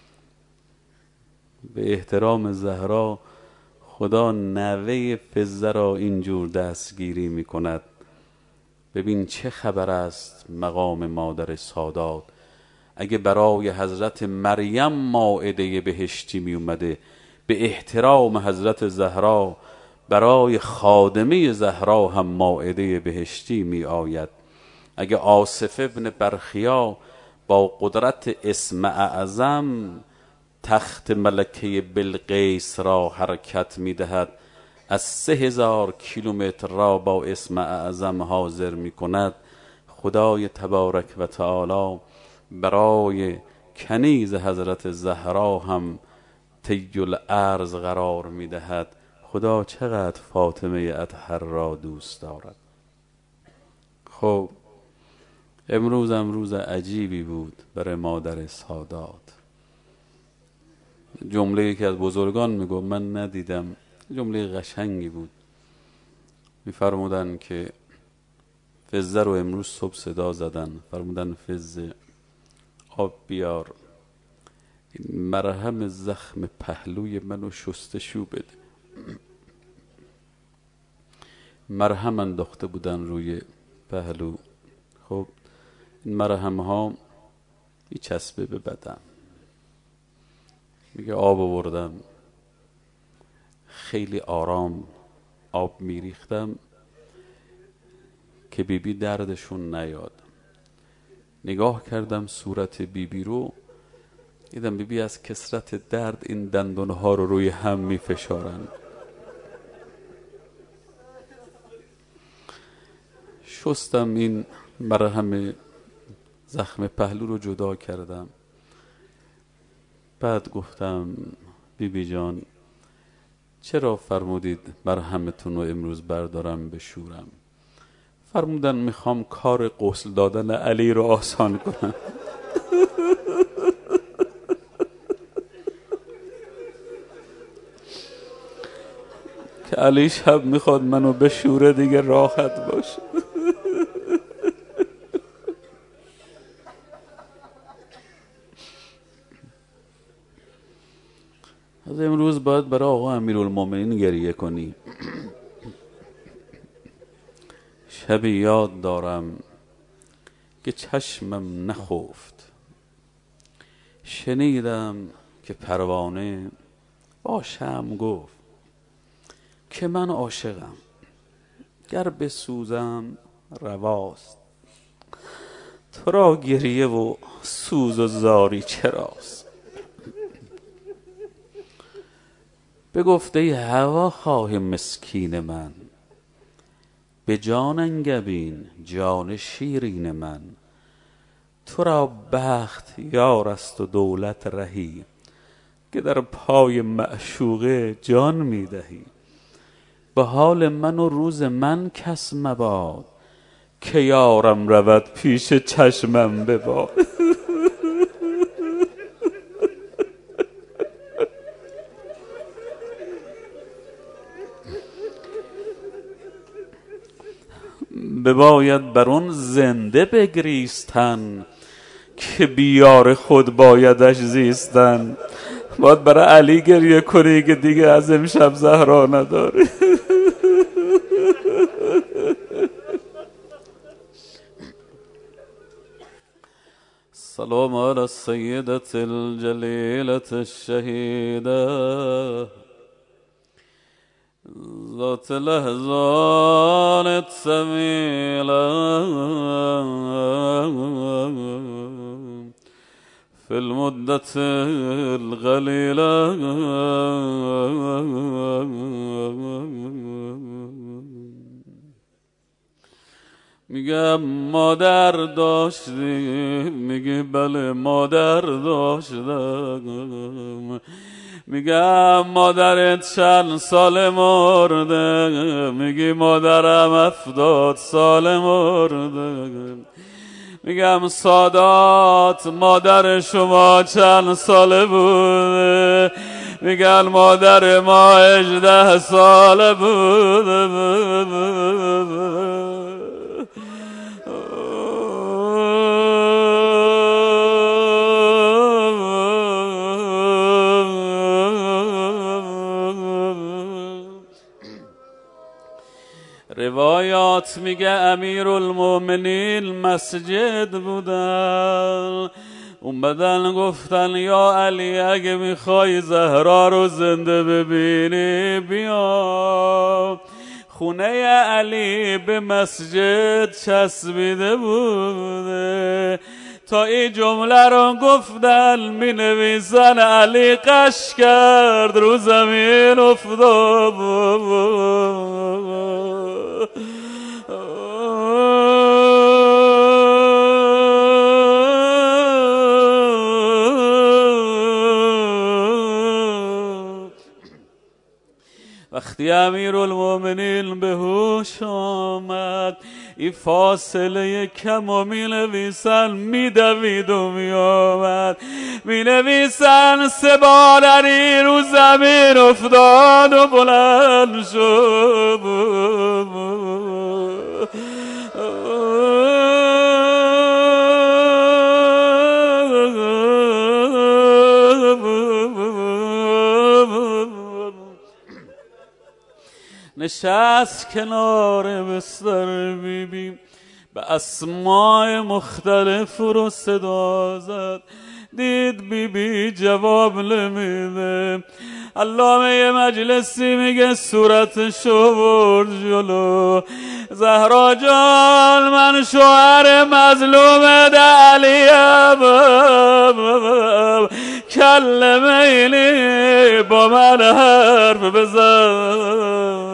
به احترام زهرا خدا نوه فزه را اینجور دستگیری می کند. ببین چه خبر است مقام مادر سادات. اگه برای حضرت مریم مائده بهشتی می اومده، به احترام حضرت زهرا برای خادمه زهرا هم مائده بهشتی می آید. اگه آصف ابن برخیا با قدرت اسم اعظم تخت ملکه بلقیس را حرکت می دهد، از سه هزار کیلومتر را با اسم اعظم حاضر می کند، خدای تبارک و تعالی برای کنیز حضرت زهرا هم طیل ارض قرار می دهد. خدا چقدر فاطمه اطهر را دوست دارد. خب امروز امروز عجیبی بود برای مادر سادات. جمله‌ای که از بزرگان میگو من ندیدم، جمله قشنگی بود. میفرمودن که فزه رو امروز صبح صدا زدن، فرمودن فزه آب بیار، این مرهم زخم پهلوی منو شستشو بده. مرهم انداخته بودن روی پهلو. خب این مرهم ها میچسبه به بدن. میگه آب آوردم، خیلی آرام آب میریختم که بیبی بی دردشون نیاد. نگاه کردم صورت بیبی بی رو، دیدم بیبی بی از کثرت درد این دندونها رو روی هم میفشارن. شستم این مرهم زخم پهلو رو جدا کردم، بعد گفتم بی بی جان چرا فرمودید بر همتون رو امروز بردارم بشورم؟ فرمودن میخوام کار غسل دادن علی رو آسان کنم. که علی شب میخواد منو بشوره دیگه راحت باشه. از امروز باید برای آقا امیرالمومنین گریه کنی. شبی یاد دارم که چشمم نخفت، شنیدم که پروانه با شمع گفت که من عاشقم، گر بسوزم رواست، تو را گریه و سوز و زاری چراست. بگفت ای هواخواه مسکین من، به جان انگبین جان شیرین من، تو را بخت یار است و دولت رهی، که در پای معشوقه جان می دهی. به حال من و روز من کس مباد، که یارم رود پیش چشمم بباد. بباید بر اون زنده بگریستن، که بیار خود بایدش زیستن. باید برای علی گریه کنی که دیگه از امشب زهرا نداری. سلام علی السیدة الجلیلة الشهیدة ذات لحظان السمیلة في المدة القلیلة. میگم مادر داشتی؟ میگی بله مادر داشتم. میگم مادرت چند سال مرده؟ میگی مادرم هفتاد سال مرده. میگم سادات مادر شما چند ساله بوده؟ میگن مادر ما هجده ساله بوده. روایات میگه امیرالمومنین مسجد بودن، اومدن گفتن یا علی اگه میخوای زهرا رو زنده ببینی بیا. خونه علی به مسجد چسبیده بوده، تا این جمله رو گفتن می نویسن علی قش کرد رو زمین افتاد. وقتی امیرالمومنین به هوش آمد، این فاصله کم و می نویسن می دوید و می آمد، می نویسن سه بار علی رو زمین افتاد و بلند شد. نشست کنار بستر بی بی، به اسماء مختلف رو صدا زد، دید بی بی جواب نمیده. علامه مجلسی میگه صورتشو برد جلو، زهرا جان من شوهر مظلوم علیم، کلمه با من حرف بزن.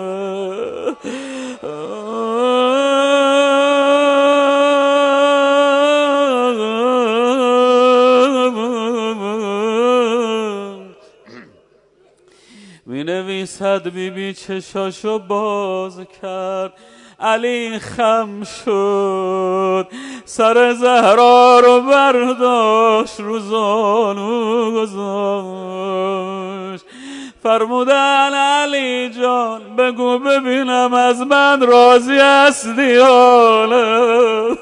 نویسد بی بی چشاشو باز کرد، علی خم شد، سر زهرا رو برداشت رو زانو گذاشت، فرمودن علی جان بگو ببینم از من راضی هستی حالا.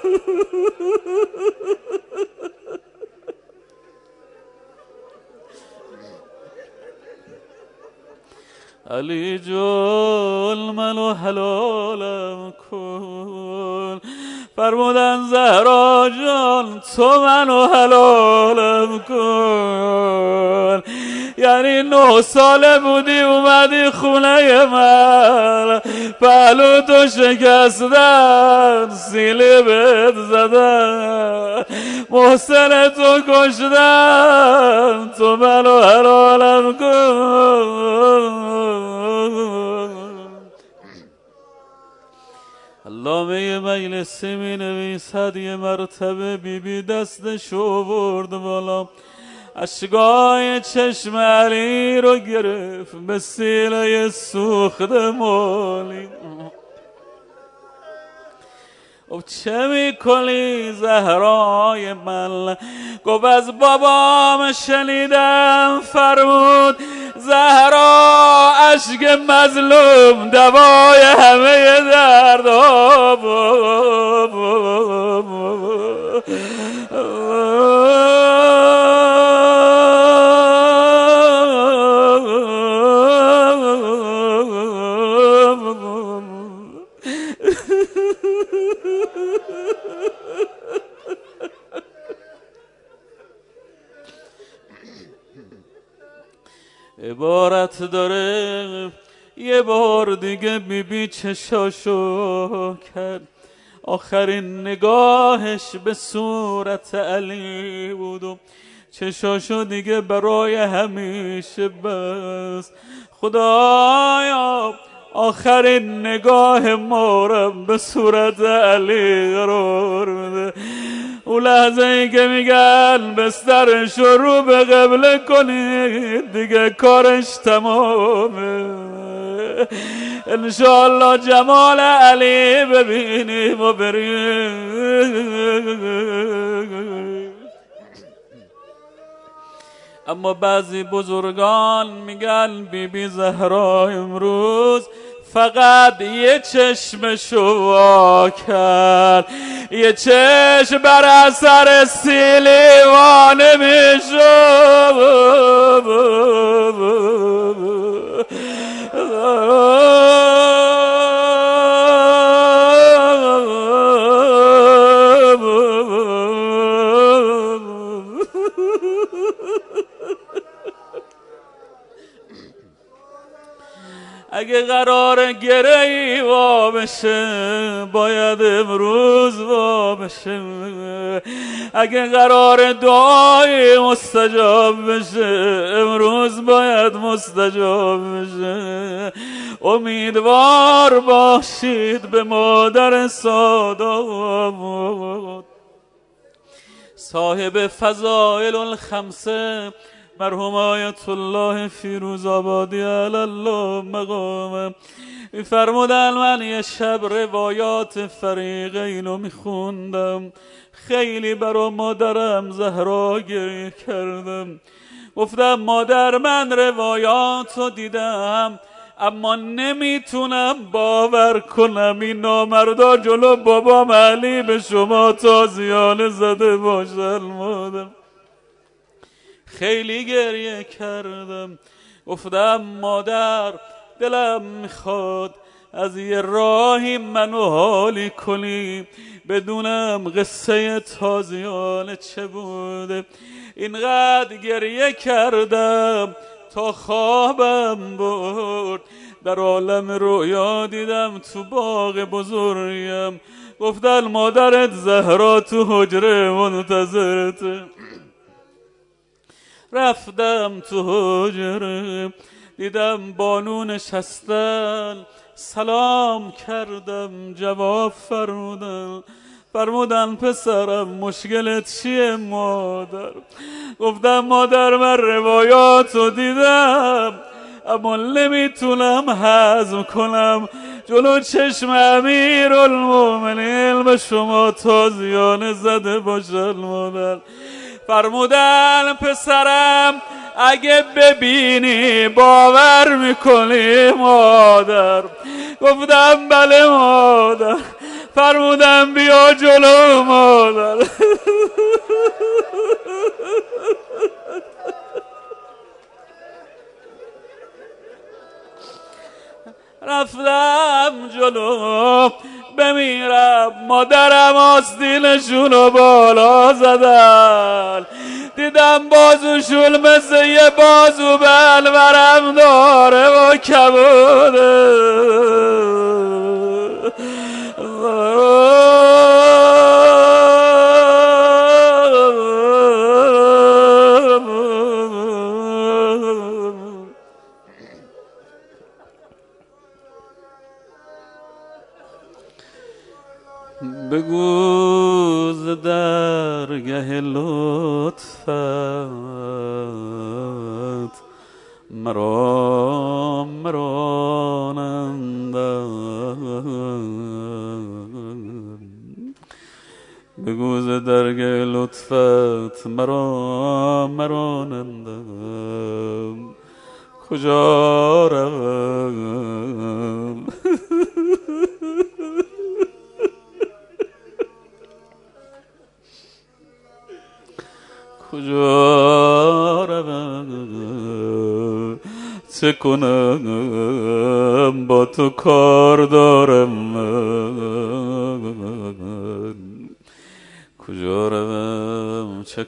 علی جان منو حلالم کن، فرمودن زهرا جان تو منو حلالم کن. یعنی نه ساله بودی اومدی خونه من، پهلو تو شکستن، سیلی بهت زدن، محسن تو کشتن، تو منو حلالم کن. علامه مجلسی می نویسد یه مرتبه بی بی دستشو برد بالا، اشکای چشم علی رو گرفت به سیله سوخت مالی. او چه میکنی زهرای من؟ گفت از بابام شنیدم فرمود زهرا اشک مظلوم دوای همه دردها بود. عبارت داره یه بار دیگه بی بی چشاشو کرد، آخرین نگاهش به صورت علی بود و چشاشو دیگه برای همیشه بس. خدایا آخرین نگاه مارم به صورت علی قرار بده. اون لحظه ای که میگن بسترش رو به قبله کنید دیگه کارش تمامه. انشاءالله جمال علی ببینیم و بریم. اما بعضی بزرگان میگن بی بی زهرا امروز فقط یه چشمشو وا کرد، یه چشم بر اثر سیلیوانه میشد. اگه قرار گرهی وا بشه باید امروز وا بشه، اگه قرار دعای مستجاب بشه امروز باید مستجاب بشه. امیدوار باشید به مادر سادات صاحب فضائل الخمسه مرحوم آیت الله فیروز آبادی علی الله مقامه میفرمودن من یه شب روایات فریقین رو میخوندم، خیلی برا مادرم زهرا گریه کردم. گفتم مادر من روایات رو دیدم اما نمیتونم باور کنم این نامردا جلو بابام علی به شما تازیانه زده باشن. مادر خیلی گریه کردم، گفتم مادر دلم میخواد از یه راهی منو حالی کنی بدونم قصه تازیانه چه بوده. اینقدر گریه کردم تا خوابم برد، در عالم رویا دیدم تو باغ بزرگم. گفتن مادرت زهرا تو حجره منتظرته. رفتم تو حجره دیدم بانو نشستن، سلام کردم جواب فرمودن فرمودن پسرم مشکلت چیه مادر؟ گفتم مادر من روایات رو دیدم اما نمیتونم هضم کنم جلو چشم امیرالمومنین به شما تازیانه زده باشن. مادر فرمودن پسرم اگه ببینی باور میکنی مادر؟ گفتم بله مادر. فرمودن بیا جلو مادر. رفتم جلو بمیرم، مادرم آستینشونو بالا زدن، دیدم بازوشون مثل یه بازو بلورم داره و کبوده. بگو ز درگه لطفت مرا مرانندم، بگو ز درگه لطفت مرا مرانندم، کجا روم کجا روم، چه کنم با تو کار دارم من، کجا روم چه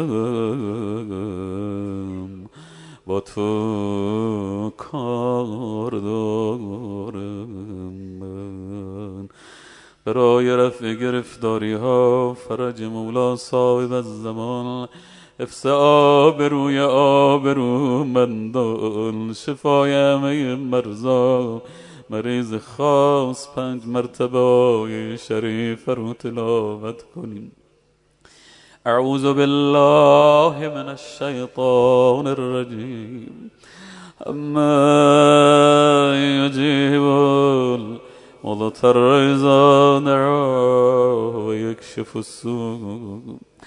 کنم با تو کار دارم من. برای رفع گرفتاری ها فرج مولا صاحب الزمان، حفظ آبروی آبرومندان، شفای همه مرضا مریض خاص پنج مرتبه آیه شریف رو تلاوت کنیم. اعوذ بالله من الشیطان الرجیم. اما یجیب المضطر اذا دعاه ويكشف السوء،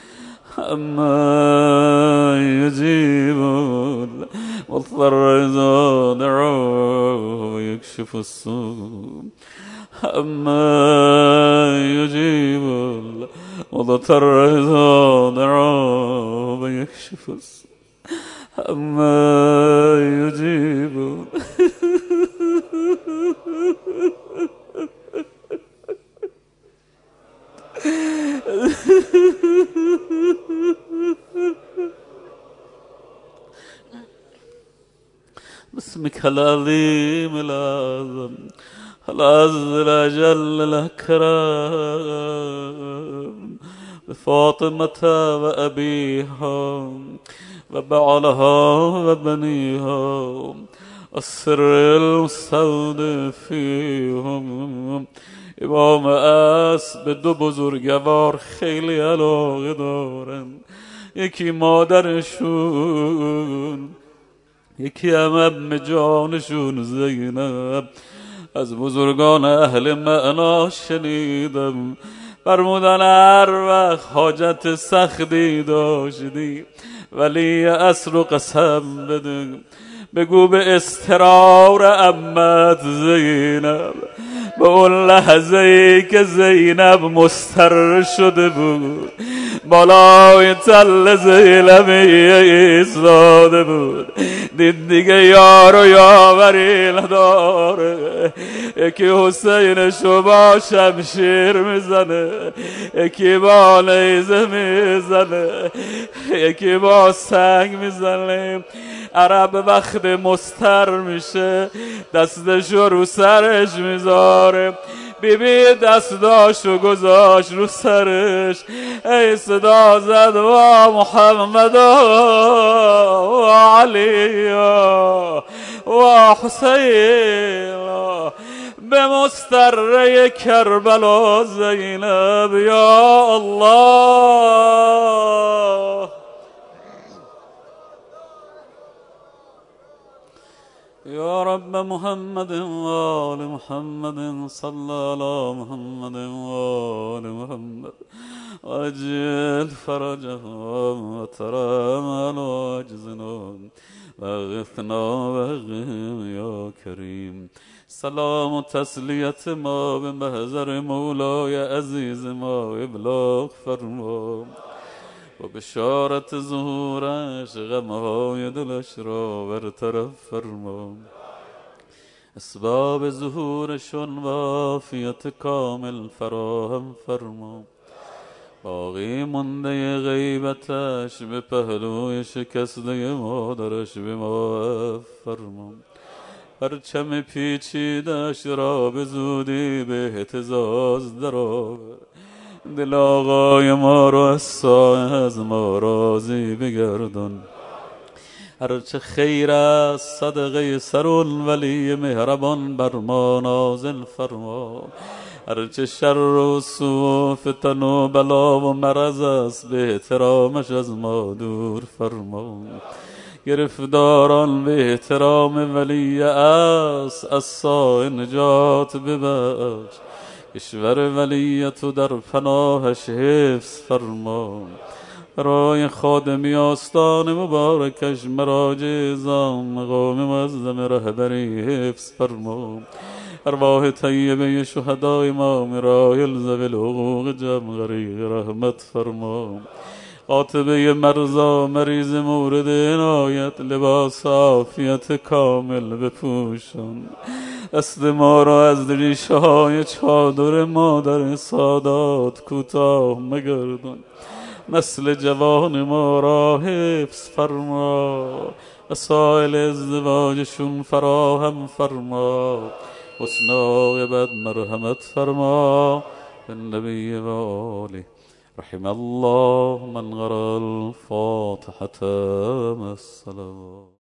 اما يجيب المضطر اذا دعاه ويكشف السوء، اما يجيب المضطر اذا دعاه ويكشف السوء، اما يجيب باسمك العظيم الأعظم العز الأجل الأكرم، بفاطمة وأبيها وبعلها وبنيها السر المستودع فيهم. امام اس به دو بزرگوار خیلی علاقه دارن، یکی مادرشون، یکی هم ام جانشون زینب. از بزرگان اهل معنا شنیدم فرمودن هر وقت حاجت سختی داشتی ولی عصر و قسم بده، بگو به استرار امت زینب، به اون لحظه ای که زینب مستر شده بود بالای تل زینبی ایستاده بود، دید دیگه یار و یاوری نداره، یکی حسینشو با شمشیر میزنه، یکی با نیزه میزنه، یکی با سنگ میزنه. عرب وقت مستر میشه دستشو رو سرش میذاره، بی بی دستاشو گذاشت رو سرش، ای صدا زد و محمد و علی و حسین به مستره کربلا زینب. یا الله يا رب محمد وآل محمد صلى على محمد وآل محمد وأجل فرجهم وترام على عجزنا واغثنا واغثنا يا كريم. سلام و تسلیت ما به محضر مولای عزیز ما ابلاغ فرما و بشارت ظهورش غمهای دلش را برطرف فرما. اسباب ظهورشون و عافیت کامل فراهم فرما. باقی مونده غیبتش به پهلوی شکسته مادرش به ما فرما. پرچم پیچیدش را به زودی به اهتزاز درآور. دل آقای ما رو از سایه از ما راضی بگردان. هرچه خیر است صدقه سرالولی مهربان بر ما نازل فرما. هرچه شر و سوء و فتن و بلا و مرض است به احترامش از ما دور فرما. گرفتاران به احترام ولی است از سایه نجات ببخش. کشور ولیت و در پناهش حفظ فرما. برای خادمی آستان مبارکش مراجع اعظام مقام معظم رهبری حفظ فرما. ارواح طیبه شهدای ما مرایل ذوی الحقوق جمع غریق رحمت فرما. قاطبه مرزا مریض مورد عنایت لباس عافیت کامل بپوشان. دست ما را از ریشه های چادر مادر سادات کوتاه مگردان. نسل جوان ما را حفظ فرما. وسایل ازدواجشون فراهم فرما. حسن عاقبت مرحمت فرما. بالنبی و آله. رحم الله من قرأ الفاتحة مع الصلوات.